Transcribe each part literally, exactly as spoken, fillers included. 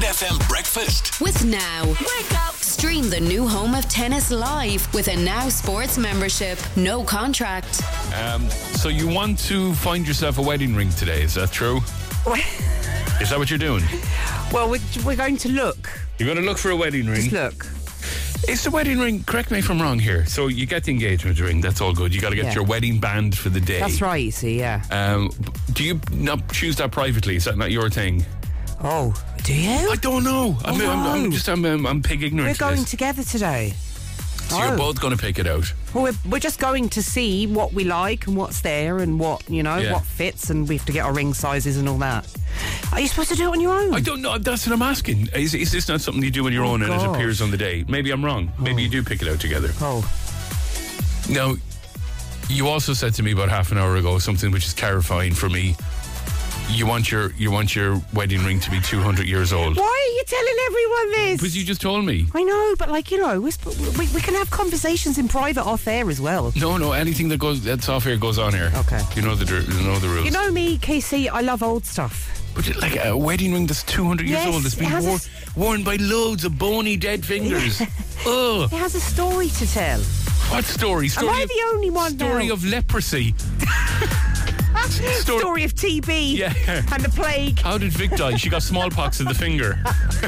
F M breakfast with Now. Wake up. Stream the new home of tennis live with a Now Sports membership. No contract. Um, so you want to find yourself a wedding ring today, is that true? Is that what you're doing? Well, we're, we're going to look. You're going to look for a wedding ring? Just look. Is the wedding ring, correct me if I'm wrong here, so you get the engagement ring, that's all good. You got to get Yeah. your wedding band for the day. That's right, you see, yeah. Um, do you not choose that privately? Is that not your thing? Oh, do you? I don't know. I'm, Oh, I'm, I'm no. just I'm, I'm, I'm pig ignorant We're to going this. together today. So Oh. you're both going to pick it out. Well, we're, we're just going to see what we like and what's there and what, you know, Yeah. what fits, and we have to get our ring sizes and all that. Are you supposed to do it on your own? I don't know. That's what I'm asking. Is, is this not something you do on your Oh, own and it gosh. appears on the day? Maybe I'm wrong. Maybe you do pick it out together. Oh. Now, you also said to me about half an hour ago something which is terrifying for me. You want your you want your wedding ring to be two hundred years old. Why are you telling everyone this? Because you just told me. I know, but like, you know, we, we, we can have conversations in private off air as well. No, no, anything that goes that's off here goes on here. Okay. You know the dr- you know the rules. You know me, K C, I love old stuff. But like a wedding ring that's two hundred Yes, years old, it's it been has a wor- s- worn by loads of bony dead fingers. Ugh. It has a story to tell. What story? Story Am I of, the only one Story now? of leprosy. Story- Story of T B Yeah. and the plague. How did Vic die? She got smallpox in the finger.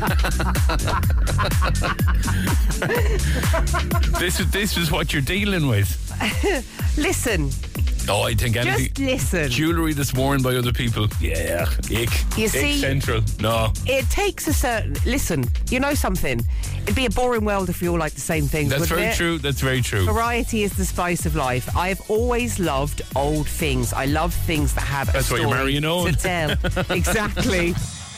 this is this is what you're dealing with. Listen, Oh, I think anything. just listen. Jewellery that's worn by other people. Yeah, ick. You ick see- central. No. It takes a certain... Listen, you know something? It'd be a boring world if we all liked the same things, That's wouldn't very it? true. That's very true. Variety is the spice of life. I've always loved old things. I love things that have That's a why story you're marrying Owen. to tell. Exactly.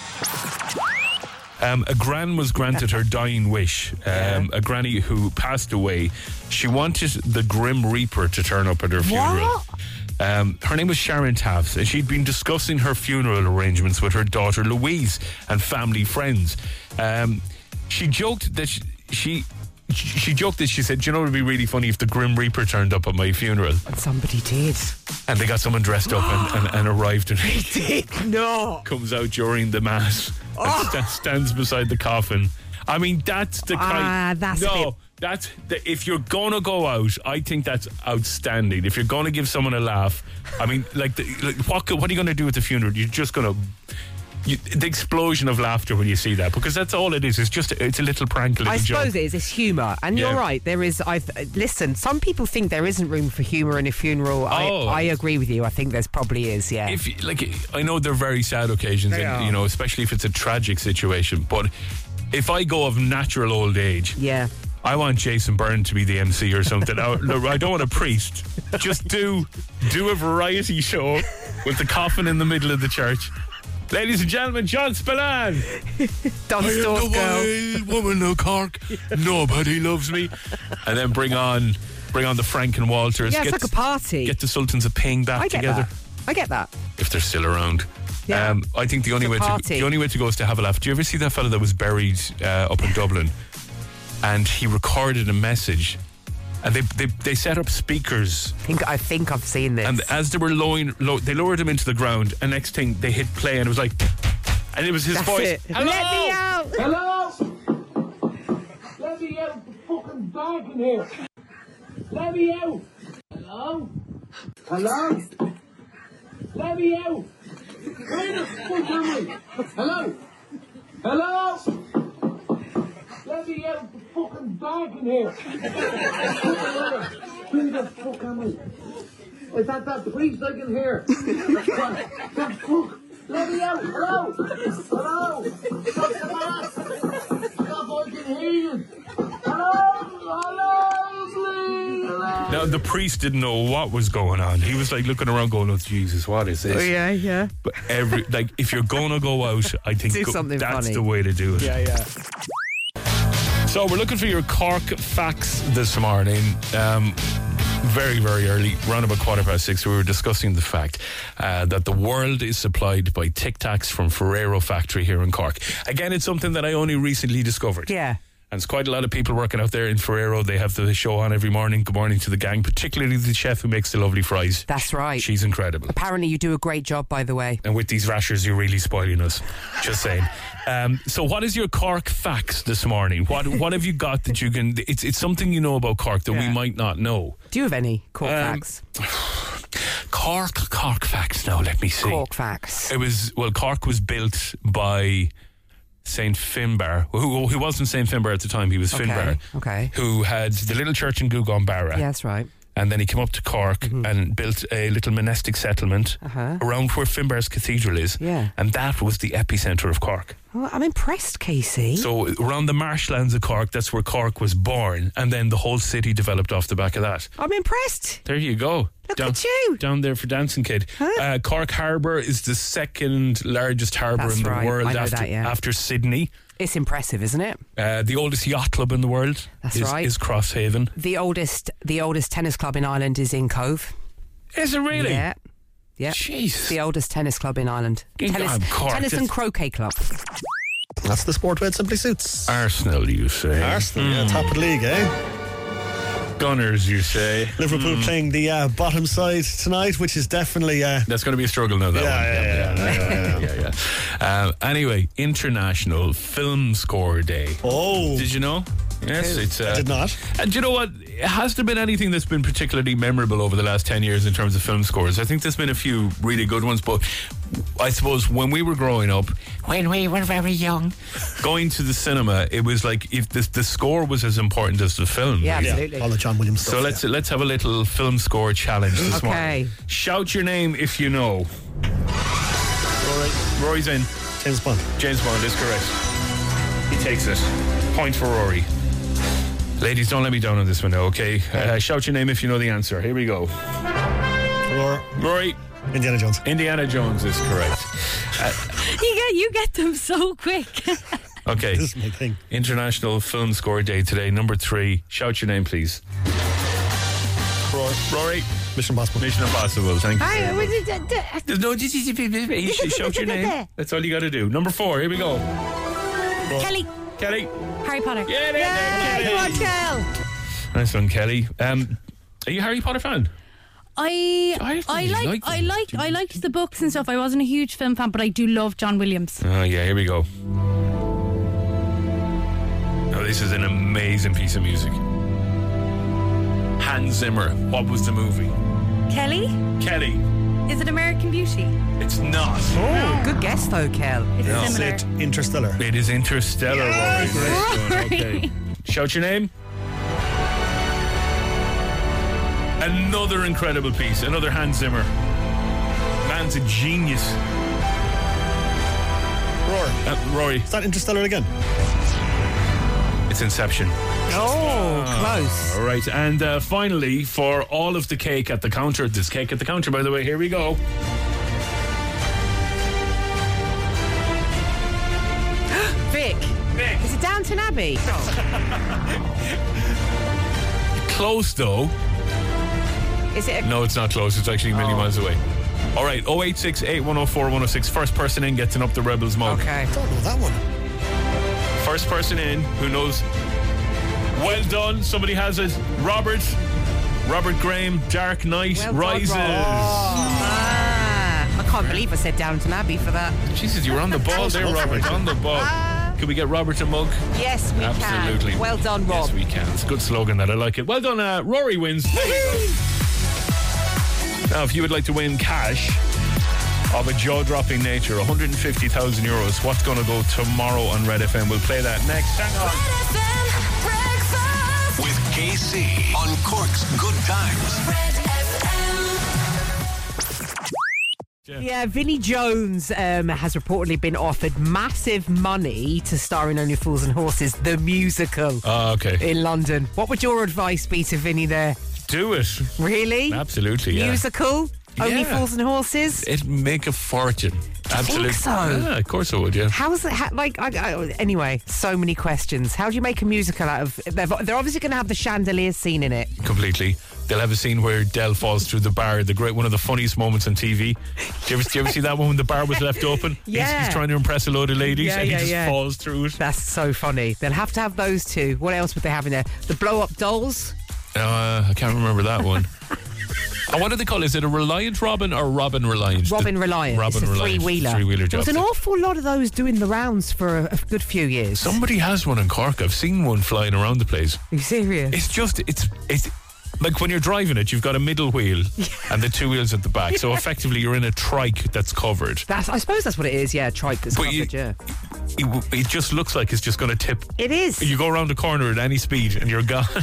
Um, a gran was granted her dying wish. Um, a granny who passed away. She wanted the Grim Reaper to turn up at her funeral. What? Um, her name was Sharon Taft, and she'd been discussing her funeral arrangements with her daughter Louise and family friends. Um, she joked that she, she she joked that she said, "Do you know it would be really funny if the Grim Reaper turned up at my funeral?" And somebody did. And they got someone dressed up and, and, and arrived, and Did not. comes out during the mass Oh. and sta- stands beside the coffin. I mean, that's the kind. Ah, that's a no. bit- That's the, if you're gonna go out, I think that's outstanding. If you're gonna give someone a laugh, I mean, like, the, like what what are you gonna do at the funeral? You're just gonna you, the explosion of laughter when you see that, because that's all it is. It's just it's a little prank, a little I suppose joke. it is. It's humour, and Yeah. you're right. There is. I've listen. Some people think there isn't room for humour in a funeral. Oh. I, I agree with you. I think there's probably is. Yeah. If you- like, I know they're very sad occasions, They and are. you know, especially if it's a tragic situation. But if I go of natural old age, yeah. I want Jason Byrne to be the M C or something. I, no, I don't want a priest. Just do do a variety show with the coffin in the middle of the church. Ladies and gentlemen, John Spillane. Don Stork girl. wild woman of Cork. Nobody loves me. And then bring on bring on the Frank and Walters. Yeah, it's get, like a party. Get the Sultans of Ping back I get together. that. I get that. If they're still around. Yeah. Um, I think the only It's a way to party. the only way to go is to have a laugh. Do you ever see that fella that was buried uh, up in Dublin, and he recorded a message, and they they, they set up speakers, I think I think I've seen this. and as they were lowering, low, they lowered him into the ground, and next thing they hit play, and it was like, and it was his That's voice. it. Hello? Let me out. Hello? Let me out the fucking bag in here. Let me out. Hello? Hello? Let me out. Where the fuck am I? Hello? Hello? Let me out the fucking bag in here. Where the fuck am I? Is that that priest I can hear? The fuck? Let me out. Hello? Hello? Stop the mask. Stop, I can hear you. Hello? Hello, please. Hello? Now the priest didn't know what was going on. He was like looking around, going, "Oh Jesus, what is this?" Oh, yeah, yeah. But every like, if you're gonna go out, I think Do go- something that's funny. the way to do it. Yeah, yeah. So we're looking for your Cork facts this morning. Um, very, very early, around about quarter past six, we were discussing the fact uh, that the world is supplied by Tic Tacs from Ferrero factory here in Cork. Again, it's something that I only recently discovered. Yeah. And there's quite a lot of people working out there in Ferrero. They have the show on every morning. Good morning to the gang, particularly the chef who makes the lovely fries. That's right. She's incredible. Apparently you do a great job, by the way. And with these rashers, you're really spoiling us. Just saying. Um, so what is your Cork facts this morning? What what have you got that you can... It's it's something you know about Cork that Yeah. we might not know. Do you have any Cork Um, facts? Cork, Cork facts now, let me see. Cork facts. It was, well, Cork was built by Saint Finbar, who, who wasn't Saint Finbar at the time, he was Okay, Finbar, okay. who had the little church in Gougane Barra. Yeah, that's right. And then he came up to Cork Mm-hmm. and built a little monastic settlement Uh-huh. around where Finbar's cathedral is. Yeah. And that was the epicentre of Cork. Well, I'm impressed, Casey. So around the marshlands of Cork, that's where Cork was born. And then the whole city developed off the back of that. I'm impressed. There you go. Look down, at you. Down there for Dancing Kid. Huh? Uh, Cork Harbour is the second largest harbour That's in the right. world I know after, that, yeah. after Sydney. It's impressive, isn't it? Uh, the oldest yacht club in the world That's is, right. is Crosshaven. The oldest, the oldest tennis club in Ireland is in Cove. Is it really? Yeah. Yeah. Jeez. The oldest tennis club in Ireland. Good Tennis, God, Cork, tennis and that's- croquet club. That's the sport where it simply suits. Arsenal, you say. Arsenal, yeah, top of the league, eh? Gunners, you say. Liverpool playing the uh, bottom side tonight, which is definitely... Uh, That's going to be a struggle now, that Yeah, one. yeah, yeah, yeah, yeah, yeah, yeah. Um, anyway, International Film Score Day. oh, Did you know? Yes, it's. Uh, I did not. And do you know what? Has there been anything that's been particularly memorable over the last ten years in terms of film scores? I think there's been a few really good ones, but I suppose when we were growing up, when we were very young, going to the cinema, it was like if the, the score was as important as the film. Yeah, really. absolutely. All the John Williams stuff. So let's let's have a little film score challenge this Okay. morning. Shout your name if you know. Rory, Rory's in. James Bond. James Bond is correct. He takes it. Point for Rory. Ladies, don't let me down on this one now, okay? Uh, shout your name if you know the answer. Here we go. Rory, Rory, Indiana Jones. Indiana Jones is correct. Uh, You get you get them so quick. okay. This is my thing. International Film Score Day today. Number three. Shout your name, please. Rory, Rory. Mission Impossible. Mission Impossible. Thank you. Hi, very much. There's no... You should shout your name. That's all you got to do. Number four. Here we go. Kelly, Kelly. Harry Potter. Yeah, there, there, Come on, Kelly. Kel. Nice one, Kelly. Um, are you a Harry Potter fan? I I I really like like I them. liked I liked the books and stuff. I wasn't a huge film fan, but I do love John Williams. Oh, yeah, here we go. Now, this is an amazing piece of music. Hans Zimmer. What was the movie? Kelly, Kelly. is it American Beauty? It's not. Oh, good guess though, Kel. It's No. similar. Is it Interstellar? It is Interstellar, Rory. Great one. Rory. Okay. Shout your name. Another incredible piece. Another Hans Zimmer. Man's a genius. Rory. Uh, Rory. Is that Interstellar again? It's Inception. Oh, close. All right, and uh, finally, for all of the cake at the counter, this cake at the counter, by the way, here we go. Vic. Vic. Is it Downton Abbey? Close, though. Is it? A, No, it's not close. It's actually a million miles away. All right, oh eight six, eight one oh four, one oh six. First person in gets an Up the Rebels mug. Okay. I don't know that one. First person in who knows. Well done. Somebody has it. Robert. Robert Graham, Dark Knight Well done, Rises. Rob. Ah, I can't believe I said Downton Abbey for that. Jesus, you were on the ball there, Robert. On the ball. Can we get Robert a mug? Yes, we Absolutely. can. Well done, Rob. Yes, we can. It's a good slogan that I like it. Well done, uh, Rory wins. There you go. Now, if you would like to win cash of a jaw-dropping nature, one hundred fifty thousand euros, what's going to go tomorrow on Red F M? We'll play that next. Hang on. With K C on Cork's Good Times. Yeah, Vinnie Jones um, has reportedly been offered massive money to star in Only Fools and Horses, the musical, Oh, okay. in London. What would your advice be to Vinnie there? Do it. Really? Absolutely, yeah. Musical? Only Yeah. Fools and Horses? It'd make a fortune. Absolutely. so? Yeah, of course it would, yeah. How's it? How, like, I, I, anyway, so many questions. How do you make a musical out of? They're, they're obviously going to have the chandelier scene in it. Completely. They'll have a scene where Del falls through the bar, the great one of the funniest moments on T V. Do you ever, do you ever see that one when the bar was left open? Yeah. He's, he's trying to impress a load of ladies Yeah, and he yeah, just yeah. falls through it. That's so funny. They'll have to have those two. What else would they have in there? The blow-up dolls. Uh, I can't remember that one. And what do they call it? Is it a Reliant Robin or Robin Reliant? Robin The- Reliant. Robin it's a Reliant. three-wheeler. Three-wheeler There job. was an awful lot of those doing the rounds for a, a good few years. Somebody has one in Cork. I've seen one flying around the place. Are you serious? It's just, it's, it's like when you're driving it, you've got a middle wheel and the two wheels at the back. So effectively, you're in a trike that's covered. That's, I suppose that's what it is, yeah, trike that's But covered, you- yeah. It, it just looks like it's just going to tip. It is. You go around the corner at any speed and you're gone.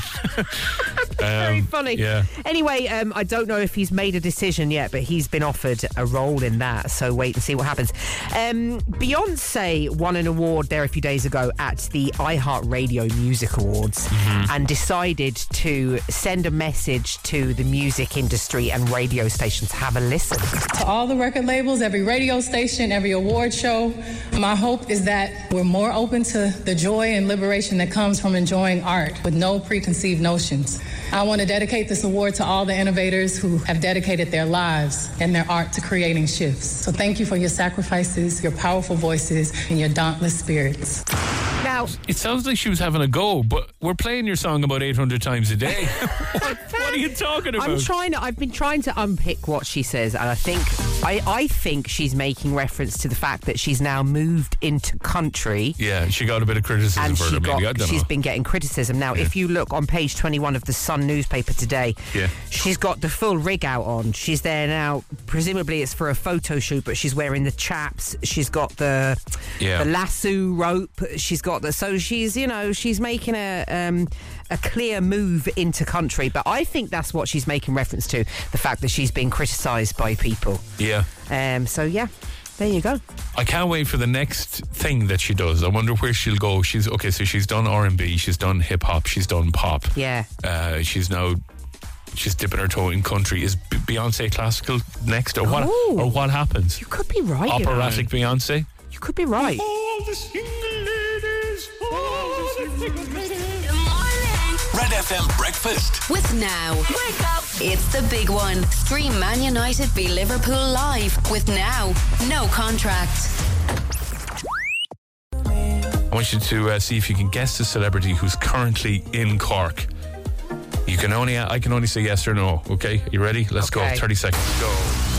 Very Um, funny. Yeah. Anyway, um, I don't know if he's made a decision yet, but he's been offered a role in that, so wait and see what happens. Um, Beyonce won an award there a few days ago at the iHeartRadio Music Awards Mm-hmm. and decided to send a message to the music industry and radio stations. Have a listen. To all the record labels, every radio station, every award show, my hope is that we're more open to the joy and liberation that comes from enjoying art with no preconceived notions. I want to dedicate this award to all the innovators who have dedicated their lives and their art to creating shifts. So thank you for your sacrifices, your powerful voices, and your dauntless spirits. Now, It sounds like she was having a go, but we're playing your song about eight hundred times a day. what, what are you talking about? I'm trying to. I've been trying to unpick what she says, and I think I, I think she's making reference to the fact that she's now moved into country. Yeah, she got a bit of criticism And for she it, maybe. I got, don't she's know. been getting criticism. Now, if you look on page twenty-one of the Sun newspaper today, Yeah. she's got the full rig out on. She's there now. Presumably it's for a photo shoot, but she's wearing the chaps. She's got the Yeah. the lasso rope. She's got the... So she's, you know, she's making a... Um, a clear move into country, but I think that's what she's making reference to, the fact that she's being criticised by people. Yeah. Um, so, yeah, there you go. I can't wait for the next thing that she does. I wonder where she'll go. She's okay, so she's done R and B, she's done hip hop, she's done pop. Yeah. Uh, she's now she's dipping her toe in country. Is B- Beyonce classical next, or what? Oh. Or what happens? You could be right. you know. Operatic Beyonce. You could be right. All the single ladies. All the single ladies. Red F M Breakfast. With Now. Wake up. It's the big one. Stream Man United v Liverpool live with Now. No contract. I want you to uh, see if you can guess the celebrity who's currently in Cork. You can only, I can only say yes or no. Okay, you ready? Let's Okay. go. Thirty seconds. Go.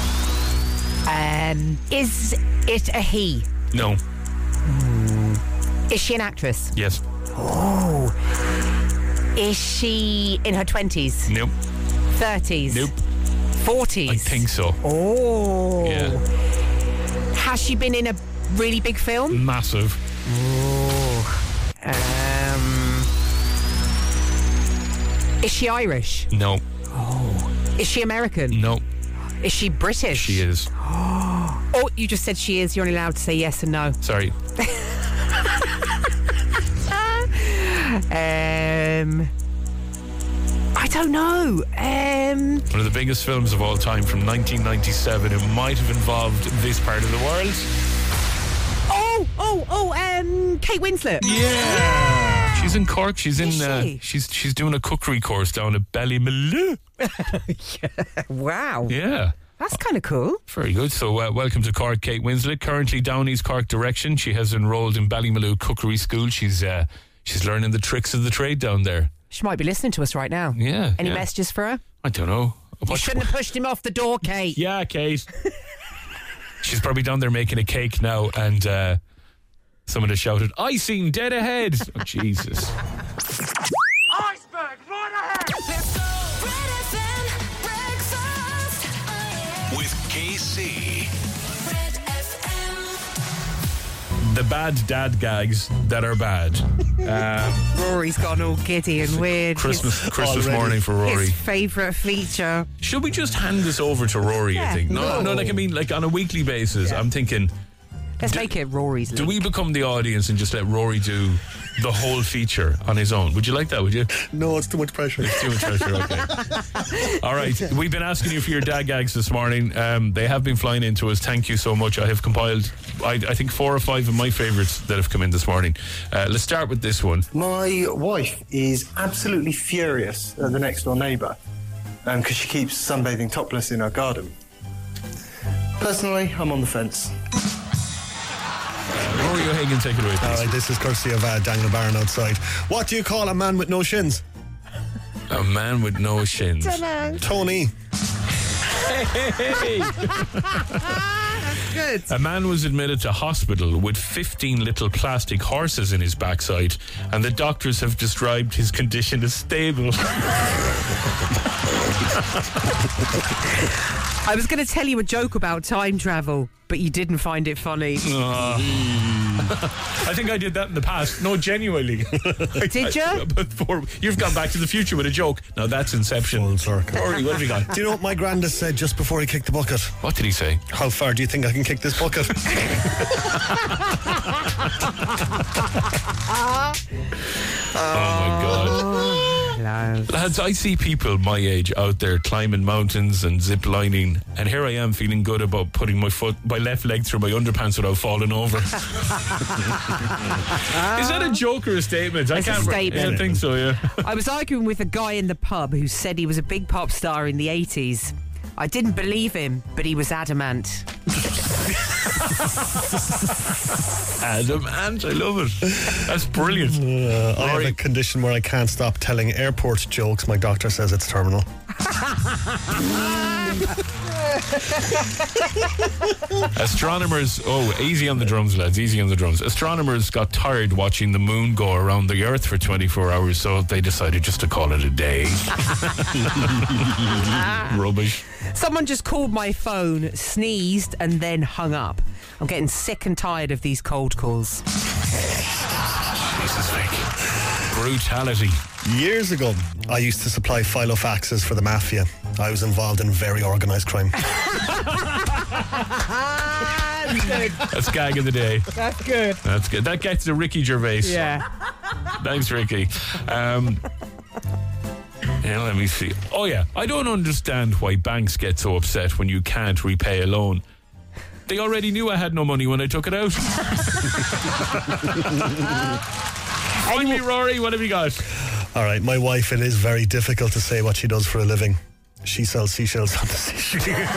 Um, is it a he? No. Is she an actress? Yes. Oh. Is she in her twenties? Nope. thirties? Nope. forties? I think so. Oh. Yeah. Has she been in a really big film? Massive. Um, is she Irish? No. Is she American? No. Is she British? She is. Oh, you just said she is. You're only allowed to say yes and no. Sorry. Um, I don't know. Um, One of the biggest films of all time from nineteen ninety-seven. It might have involved this part of the world. oh, oh, oh. Um, Kate Winslet. Yeah. She's in Cork. She's in. Is Uh, she? she's she's doing a cookery course down at Ballymaloe. Wow. Yeah. That's kind of cool. Very good. So, uh, welcome to Cork, Kate Winslet. Currently down East Cork direction. She has enrolled in Ballymaloe Cookery School. She's uh, she's learning the tricks of the trade down there. She might be listening to us right now. Yeah. Any yeah. messages for her? I don't know. You What- shouldn't have pushed him off the door, Kate. Yeah, Kate. She's probably down there making a cake now, and uh, someone has shouted, "I seen dead ahead." Oh, Jesus. Iceberg, right ahead! Let's go! Red F M breakfast. With K C. Red F M. The bad dad gags that are bad. Um, Rory's gone all giddy and weird. Christmas Christmas Already. morning for His, Rory. his favourite feature. Should we just hand this over to Rory, I Yeah. think? No, no, No. like I mean, like on a weekly basis. I'm thinking, Let's make it Rory's. Do we become the audience and just let Rory do the whole feature on his own? Would you like that, would you? No, it's too much pressure. It's too much pressure, okay. All right, we've been asking you for your dad gags this morning. Um, they have been flying into us. Thank you so much. I have compiled, I, I think, four or five of my favourites that have come in this morning. Uh, let's start with this one. My wife is absolutely furious at the next door neighbour because um, she keeps sunbathing topless in her garden. Personally, I'm on the fence. Uh, Rory O'Hagan, take it away, please. All right, this is courtesy of uh, Daniel Barron outside. What do you call a man with no shins? A man with no shins. Tony. Hey! That's good. A man was admitted to hospital with fifteen little plastic horses in his backside, and the doctors have described his condition as stable. I was going to tell you a joke about time travel, but you didn't find it funny. Uh, I think I did that in the past. No, genuinely. Did you? Before, you've gone Back to the Future with a joke. Now that's Inception. Full circle. Rory, what have you got? Do you know what my granddad said just before he kicked the bucket? What did he say? How far do you think I can kick this bucket? Oh my God. Lads, I see people my age out there climbing mountains and zip lining, and here I am feeling good about putting my foot, my left leg through my underpants without falling over. Is that a joke or a statement? I It's a can't. statement. I don't think so. Yeah. I was arguing with a guy in the pub who said he was a big pop star in the eighties. I didn't believe him, but he was adamant. Adamant, I love it. That's brilliant. Uh, I have a condition where I can't stop telling airport jokes. My doctor says it's terminal. Astronomers, oh, easy on the drums, lads, easy on the drums. Astronomers got tired watching the moon go around the Earth for twenty-four hours, so they decided just to call it a day. Rubbish. Someone just called my phone, sneezed, and then hung up. I'm getting sick and tired of these cold calls. Jesus, Vic. Brutality. Years ago, I used to supply filofaxes for the mafia. I was involved in very organised crime. That's good. That's gag of the day. That's good. That's good. That gets to Ricky Gervais. Yeah. Thanks, Ricky. Um, yeah, let me see. Oh, yeah. I don't understand why banks get so upset when you can't repay a loan. They already knew I had no money when I took it out. Find me, Rory. What have you got? All right, my wife, it is very difficult to say what she does for a living. She sells seashells on the seashore. Red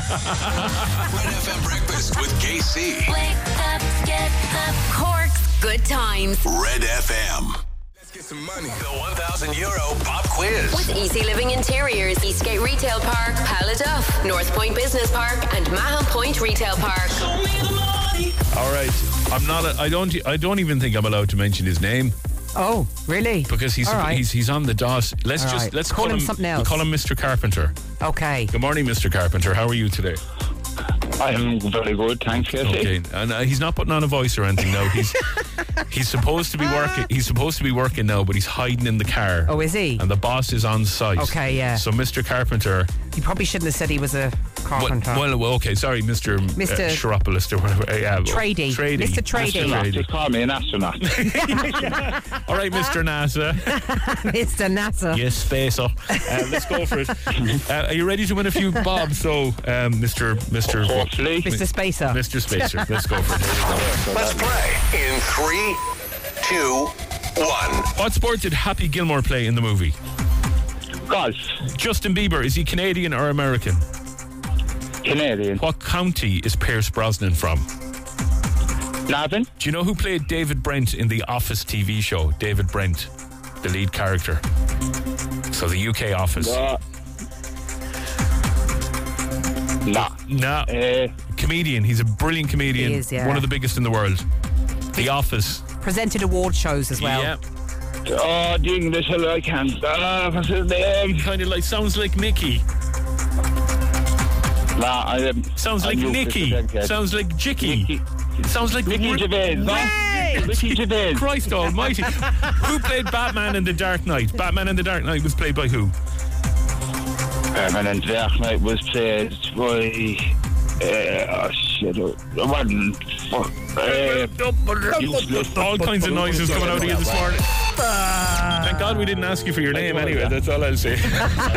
F M Breakfast with K C. Wake up, get up. Cork's Good Times. Red F M. Let's get some money. The one thousand euro pop quiz. With Easy Living Interiors, Eastgate Retail Park, Paladuff, North Point Business Park, and Mahon Point Retail Park. All right. I'm not. A, I don't. I don't even think I'm allowed to mention his name. Oh, really? Because he's All right. he's he's on the dot. Let's All just right. let's Call call, him something else. We'll call him Mister Carpenter. Okay. Good morning, Mister Carpenter. How are you today? I am very good, thanks, K C. Okay, and uh, he's not putting on a voice or anything now. He's he's supposed to be working. He's supposed to be working now, but he's hiding in the car. Oh, is he? And the boss is on site. Okay, yeah. So, Mister Carpenter. You probably shouldn't have said he was a carpenter. Well, well okay, sorry, Mister Mister Uh, Chiropoulos or whatever. Uh, yeah, Tradie. Tradie. Mister Tradie. Mister Just call me an astronaut. All right, Mister NASA. Mister NASA. Yes, spacer. Uh, let's go for it. Uh, are you ready to win a few bobs? So, um, Mister Mister Hopefully. Mister Spacer. Mister Spacer. Let's go for it. Here we go. Let's play in three, two, one. What sport did Happy Gilmore play in the movie? Golf. Justin Bieber, is he Canadian or American? Canadian. What county is Pierce Brosnan from? Navan. Do you know who played David Brent in the Office T V show? David Brent, the lead character. So the U K Office. Uh, nah. Nah. Uh, Comedian. He's a brilliant comedian. He is, yeah. One of the biggest in the world. The Office. Presented award shows as well. Yeah. oh, the English, I can't. Uh, what's his name? Kind of like, sounds like Mickey. Nah, I am. Sounds like I'm Nicky. Sounds like Jicky. Nicky. Sounds like Ricky Ri- Gervais. Right. Ricky Gervais. Christ almighty. Who played Batman in The Dark Knight? Batman in The Dark Knight was played by who? Batman in The Dark Knight was played by. Uh, oh shit! It wasn't fuck. Uh, All kinds of noises coming out of you this morning. Thank God we didn't ask you for your name anyway. That's all I'll say.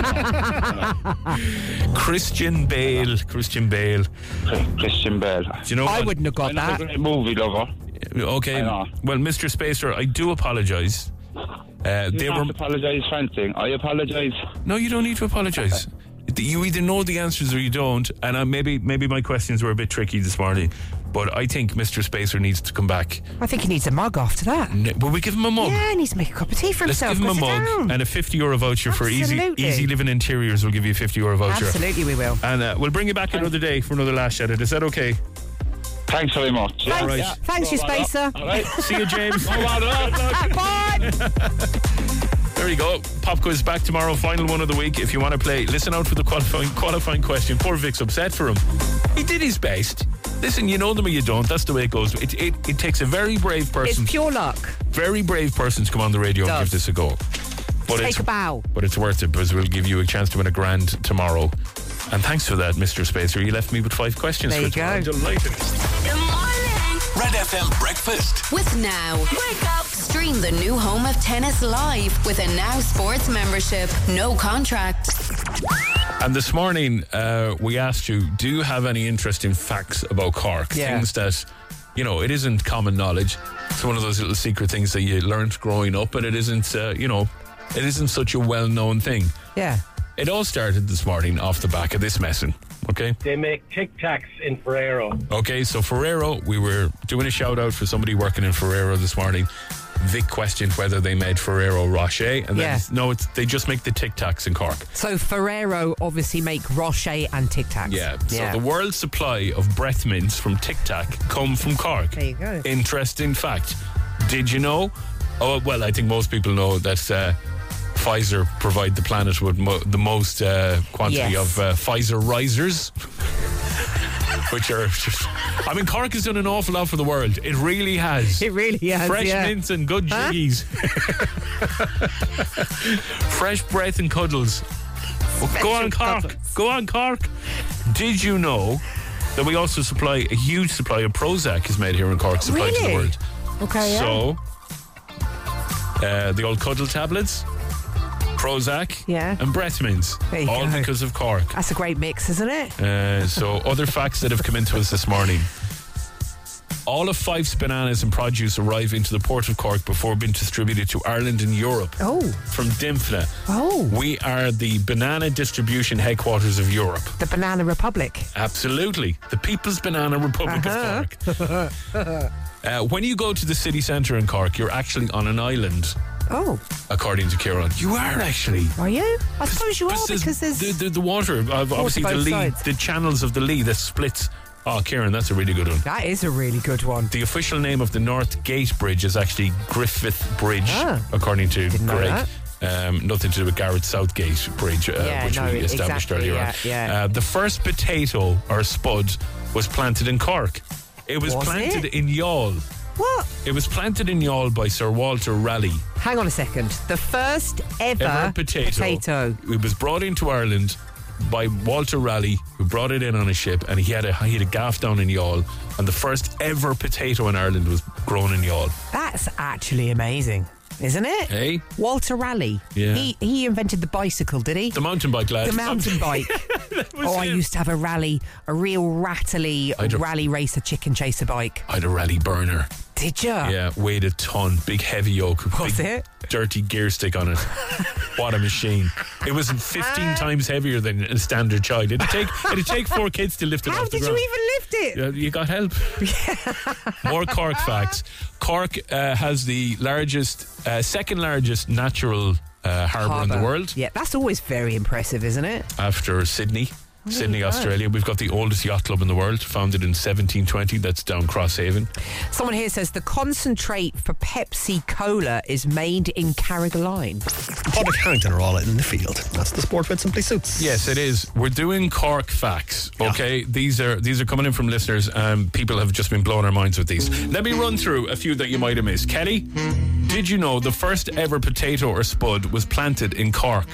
Christian Bale. Christian Bale. Christian Bale. Do you know I what? wouldn't have got I'm not a that. great movie lover. Okay. I know. Well, Mister Spacer, I do apologise. Uh, You they have were. to apologise for anything. I apologise. No, you don't need to apologise. You either know the answers or you don't. And uh, maybe maybe my questions were a bit tricky this morning, but I think Mister Spacer needs to come back. I think he needs a mug after that. Ne- Will we give him a mug? Yeah, he needs to make a cup of tea for Let's himself. give him a Go sit mug down. and a fifty euro voucher for Easy Absolutely. Easy Living Interiors. Will give you a fifty euro voucher. Absolutely, we will. And uh, we'll bring you back another day for another lash at it. Is that okay? Thanks very much. Thanks, right. Yeah. Thanks, you Spacer. All right. See you, James. Bye. There you go. Pop quiz back tomorrow. Final one of the week. If you want to play, listen out for the qualifying qualifying question. Poor Vic's upset for him. He did his best. Listen, you know them or you don't. That's the way it goes. It it, it takes a very brave person. It's pure luck. Very brave person to come on the radio and Does. give this a go. But Take it's, a bow. But it's worth it because we'll give you a chance to win a grand tomorrow. And thanks for that, Mister Spacer. You left me with five questions There for you tomorrow. go. I'm delighted. Good morning. Red F M Breakfast. With Now. Wake up. Stream the new home of tennis live with a Now Sports membership. No contract. And this morning, uh, we asked you, do you have any interesting facts about Cork? Yeah. Things that, you know, it isn't common knowledge. It's one of those little secret things that you learned growing up, and it isn't, uh, you know, it isn't such a well-known thing. Yeah. It all started this morning off the back of this messing, okay? They make Tic Tacs in Ferrero. Okay, so Ferrero, we were doing a shout-out for somebody working in Ferrero this morning. Vic questioned whether they made Ferrero Rocher, and Yeah. then no, it's, they just make the Tic Tacs in Cork. So Ferrero obviously make Rocher and Tic Tacs. Yeah, so the world supply of breath mints from Tic Tac come from Cork. There you go. Interesting fact. Did you know? Oh, well, I think most people know that uh, Pfizer provide the planet with mo- the most uh, quantity Yes. of uh, Pfizer risers. Which are just, I mean, Cork has done an awful lot for the world. It really has. It really has, Fresh yeah. mints and good Huh? jiggies. Fresh breath and cuddles. Go on, Cork. cuddles. Go on, Cork. Did you know that we also supply a huge supply of Prozac is made here in Cork, supplied to the Really? world? Okay, yeah. So, uh, the old cuddle tablets, Prozac, Yeah. and breath mints, There you all go. because of Cork. That's a great mix, isn't it? Uh, so, other facts that have come into us this morning. All of Fife's bananas and produce arrive into the port of Cork before being distributed to Ireland and Europe. Oh. From Dimfna. Oh. We are the banana distribution headquarters of Europe. The Banana Republic. Absolutely. The People's Banana Republic Uh-huh. of Cork. uh, when you go to the city centre in Cork, you're actually on an island, Oh. according to Kieran. You are actually. Are you? I suppose you are because there's... the, the, the water, uh, obviously the both Lee, sides. the channels of the Lee that splits. Oh, Kieran, that's a really good one. That is a really good one. The official name of the North Gate Bridge is actually Griffith Bridge, Ah. according to Didn't know Greg. Um, nothing to do with Garrett Southgate Bridge, uh, Yeah, which no, we established exactly, earlier on. yeah, yeah. Uh, the first potato or spud was planted in Cork. It was, Was planted it? in Youghal. What? It was planted in Youghal by Sir Walter Raleigh. Hang on a second. The first ever, Ever potato. potato. It was brought into Ireland by Walter Raleigh, who brought it in on a ship, and he had a he had a gaff down in Youghal, and the first ever potato in Ireland was grown in Youghal. That's actually amazing, isn't it? Hey? Walter Raleigh. Yeah. He he invented the bicycle, did he? The mountain bike, lad. The mountain bike. Oh, I used to have a rally, a real rattly I don't- rally racer chicken chaser bike. I had a rally burner. Did you? Yeah, weighed a ton. Big heavy yoke. Was big it? Dirty gear stick on it. What a machine. It was fifteen times heavier than a standard child. It'd take, it'd take four kids to lift it How off the did ground. you even lift it? Yeah, you got help. More Cork facts. Cork uh, has the largest, uh, second largest natural uh, harbour in the Harbour. world Yeah, that's always very impressive, isn't it? after Sydney. Sydney, you go. Australia. We've got the oldest yacht club in the world, founded in seventeen twenty. That's down Crosshaven. Someone here says the concentrate for Pepsi Cola is made in Carrigaline. Public Harrington are all in the field. That's the sport with Simply Suits. Yes, it is. We're doing Cork facts. Okay, these are these are coming in from listeners. Um, people have just been blowing our minds with these. Let me run through a few that you might have missed. Kelly, did you know the first ever potato or spud was planted in Cork?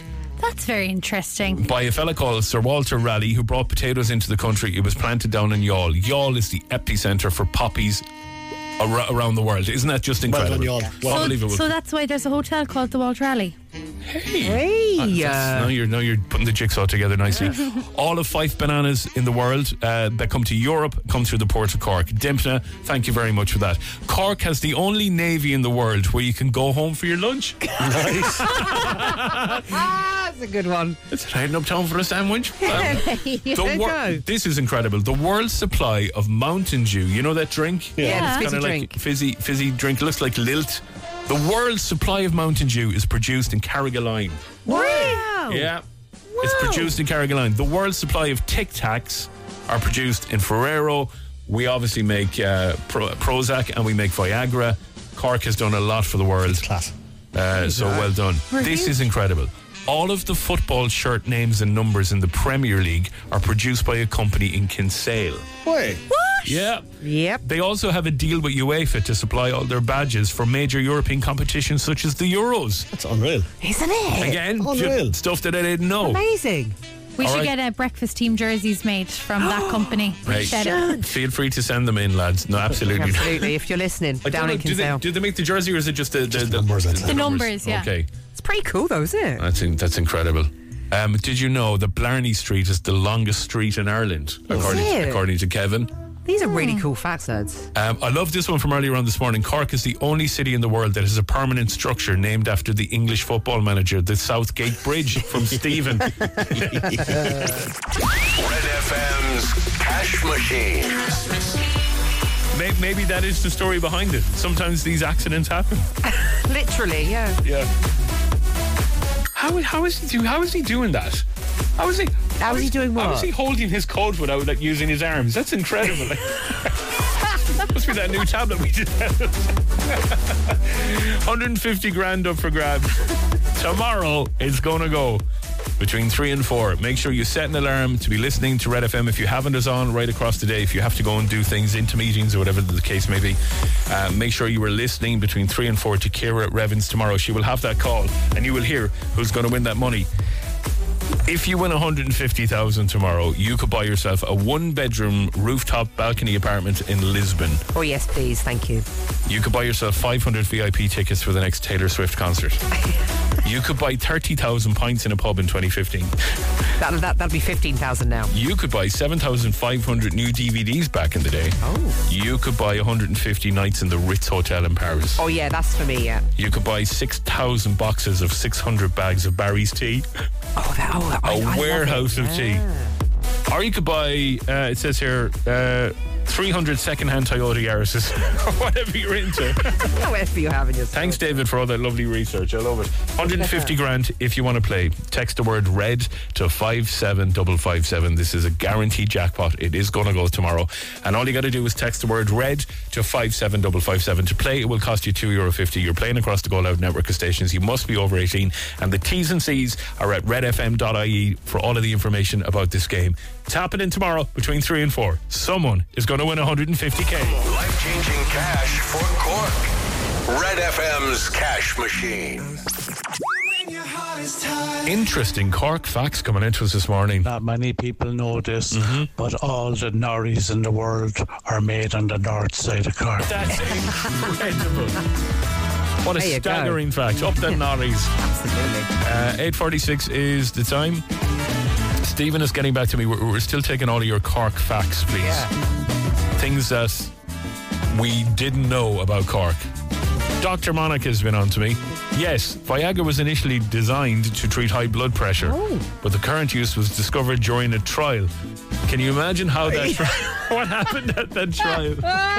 That's very interesting. By a fella called Sir Walter Raleigh, who brought potatoes into the country. It was planted down in Youghal. Youghal is the epicentre for poppies ar- around the world. Isn't that just incredible? Well done, Youghal. Well, So, Unbelievable. so that's why there's a hotel called the Walter Raleigh. Hey, That's- that's- now you're now you're putting the jigsaw together nicely. All of five bananas in the world uh, that come to Europe come through the port of Cork. Dempna, thank you very much for that. Cork has the only navy in the world where you can go home for your lunch. Nice. That's a good one. It's heading uptown for a sandwich. Um, There the you wor- go. This is incredible. The world's supply of Mountain Dew. You know that drink? Yeah, It's the fizzy kinda like drink. fizzy, fizzy drink. Looks like Lilt. The world's supply of Mountain Dew is produced in Carrigaline. Wow. Yeah. It's produced in Carrigaline. The world's supply of Tic Tacs are produced in Ferrero. We obviously make uh, Pro- Prozac and we make Viagra. Cork has done a lot for the world. Class. Uh, so well done. This is incredible. All of the football shirt names and numbers in the Premier League are produced by a company in Kinsale. Wait. Yeah. Yep. They also have a deal with UEFA to supply all their badges for major European competitions such as the Euros. That's unreal. Isn't it? Again, Unreal. ju- stuff that I didn't know. Amazing. We All should right. get a breakfast team jerseys made from that company. Right. Said it. Feel free to send them in, lads. No, absolutely. Absolutely. If you're listening, I don't down know, in do, they, Kinsale. do they make the jersey or is it just the, the, Just the numbers, I'd say. The numbers, yeah. Okay, It's pretty cool, though, isn't it? that's in, that's incredible. Um, did you know that Blarney Street is the longest street in Ireland, according it? to, according to Kevin? These are really cool facts, lads. Um, I love this one from earlier on this morning. Cork is the only city in the world that has a permanent structure named after the English football manager, the Southgate Bridge, from Stephen. Red F M's Cash Machine. May- Maybe that is the story behind it. Sometimes these accidents happen. Literally, yeah. Yeah. How, how is he do, How is he doing that? How is he? How is he doing what? How is he holding his coat without like using his arms? That's incredible. That must be that new tablet we developed. one hundred fifty grand up for grabs. Tomorrow it's going to go between three and four. Make sure you set an alarm to be listening to Red F M if you haven't us on right across the day. If you have to go and do things into meetings or whatever the case may be, uh, make sure you are listening between three and four to Ciara Revens tomorrow. She will have that call and you will hear who's going to win that money. If you win one hundred fifty thousand tomorrow, you could buy yourself a one-bedroom rooftop balcony apartment in Lisbon. Oh, yes, please. Thank you. You could buy yourself five hundred V I P tickets for the next Taylor Swift concert. You could buy thirty thousand pints in a pub in twenty fifteen. That'll, that, that'll be fifteen thousand now. You could buy seven thousand five hundred new D V Ds back in the day. Oh. You could buy one hundred fifty nights in the Ritz Hotel in Paris. Oh, yeah, that's for me, yeah. You could buy six thousand boxes of six hundred bags of Barry's tea. Oh, that, oh, A I, I love warehouse it. of tea. Yeah. Or you could buy, uh, it says here, uh, three hundred second-hand Toyota Yaris's, or whatever you're into. Whatever you have in your store. Thanks, David, for all that lovely research. I love it. one hundred fifty grand if you want to play. Text the word RED to five seven five five seven. This is a guaranteed jackpot. It is going to go tomorrow. And all you got to do is text the word RED to five seven five five seven. To play, it will cost you two euro fifty. You're playing across the Go Loud network of stations. You must be over eighteen. And the T's and C's are at red f m dot I E for all of the information about this game. Tap it in tomorrow between three and four. Someone is going to win one hundred fifty k. Life-changing cash for Cork. Red F M's Cash Machine. Interesting Cork facts coming into us this morning. Not many people know this, but all the norries in the world are made on the north side of Cork. That's incredible. What a There you go. staggering fact. Up the norries. Absolutely. Uh, eight forty-six is the time. Stephen is getting back to me. We're, we're still taking all of your Cork facts, please. Yeah. Things that we didn't know about Cork. Doctor Monica has been on to me. Yes, Viagra was initially designed to treat high blood pressure, Oh. but the current use was discovered during a trial. Can you imagine how that tri- what happened at that trial?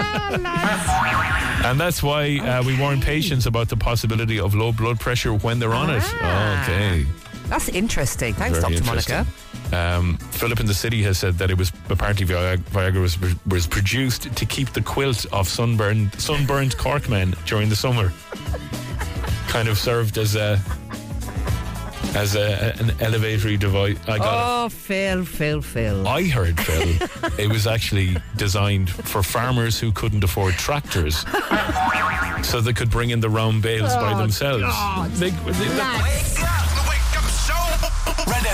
And that's why uh, we warn patients about the possibility of low blood pressure when they're on it. Ah. Okay. That's interesting. Thanks, Very Doctor interesting. Monica. Um, Philip in the city has said that it was apparently Viagra, Viagra was, was produced to keep the quilt of sunburned sunburned Cork men during the summer. Kind of served as a as a, an elevatory device. I got Oh, Phil, Phil, Phil. it. I heard, Phil, it was actually designed for farmers who couldn't afford tractors, so they could bring in the round bales by Oh, themselves. God. They- they- Wake up, the wake up show.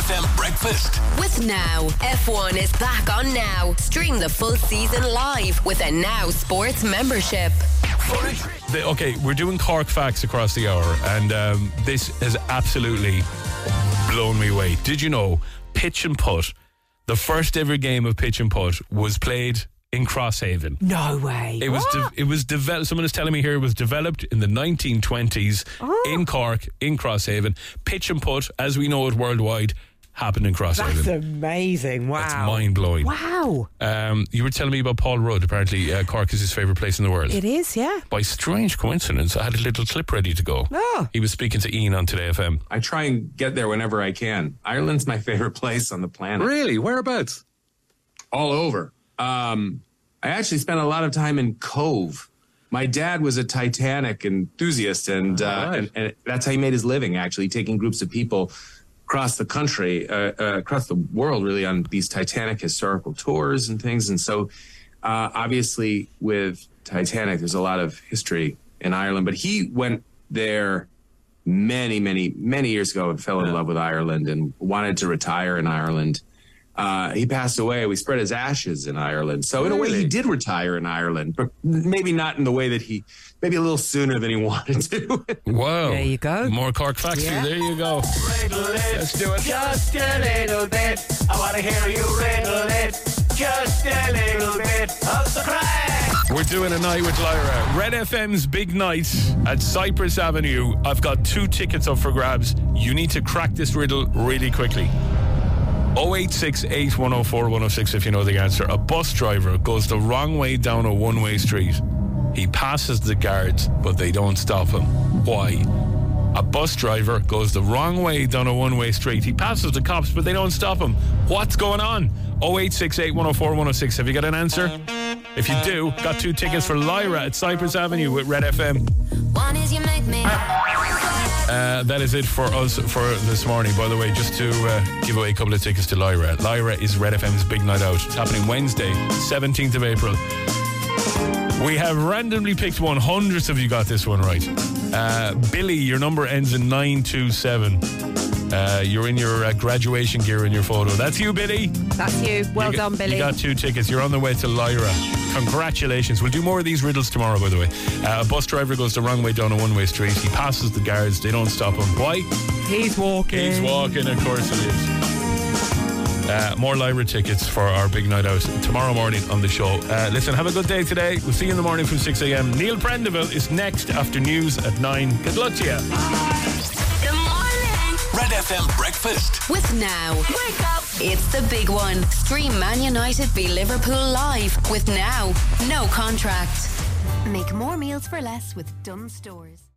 F M Breakfast. With Now. F one is back on Now. Stream the full season live with a Now Sports membership. The, okay, we're doing Cork facts across the hour, and um, this has absolutely blown me away. Did you know pitch and putt, the first ever game of pitch and putt was played in Crosshaven? No way. It was de- it was developed. Someone is telling me here it was developed in the nineteen twenties Oh. in Cork, in Crosshaven. Pitch and putt, as we know it worldwide, happened in Crosshaven. That's amazing. Wow. That's mind blowing. Wow. Um, you were telling me about Paul Rudd. Apparently, uh, Cork is his favourite place in the world. It is, yeah. By strange coincidence, I had a little clip ready to go. Oh. He was speaking to Ian on Today F M. I try and get there whenever I can. Ireland's my favorite place on the planet. Really? Whereabouts? All over. Um, I actually spent a lot of time in Cove. My dad was a Titanic enthusiast, and, uh, right. and, and that's how he made his living, actually, taking groups of people across the country, uh, uh, across the world, really, on these Titanic historical tours and things. And so, uh, obviously, with Titanic, there's a lot of history in Ireland. But he went there many, many, many years ago and fell in Yeah. love with Ireland and wanted to retire in Ireland. Uh, he passed away. We spread his ashes in Ireland. So in a way, he did retire in Ireland, but maybe not in the way that he, maybe a little sooner than he wanted to. Wow. There you go. More Cork facts. Yeah. There you go. Let's do it. Just a little bit. I want to hear you riddle it. Just a little bit of the crack. We're doing a night with Lyra. Red F M's big night at Cypress Avenue. I've got two tickets up for grabs. You need to crack this riddle really quickly. oh eight six eight, one oh four, one oh six if you know the answer. A bus driver goes the wrong way down a one-way street. He passes the guards, but they don't stop him. Why? A bus driver goes the wrong way down a one-way street. He passes the cops, but they don't stop him. What's going on? oh eight six eight, one oh four, one oh six. Have you got an answer? If you do, got two tickets for Lyra at Cypress Avenue with Red F M. One is you make me. Uh, that is it for us for this morning. By the way, just to uh, give away a couple of tickets to Lyra. Lyra is Red F M's big night out. It's happening Wednesday, seventeenth of April. We have randomly picked one. Hundreds of you got this one right. Uh, Billy, your number ends in nine two seven. Uh, you're in your uh, graduation gear in your photo. That's you, Billy. That's you. Well You got- done, Billy. You got two tickets. You're on the way to Lyra. Congratulations. We'll do more of these riddles tomorrow, by the way. Uh, a bus driver goes the wrong way down a one-way street. He passes the guards. They don't stop him. Why? He's walking. He's walking, of course it is. Uh, more Lyra tickets for our big night out tomorrow morning on the show. Uh, listen, have a good day today. We'll see you in the morning from six a.m. Neil Prendeville is next after news at nine. Good luck to you. Good morning. Red F M Breakfast. With Now. Wake up. It's the big one. Stream Man United v Liverpool live with Now. No contract. Make more meals for less with Dunnes Stores.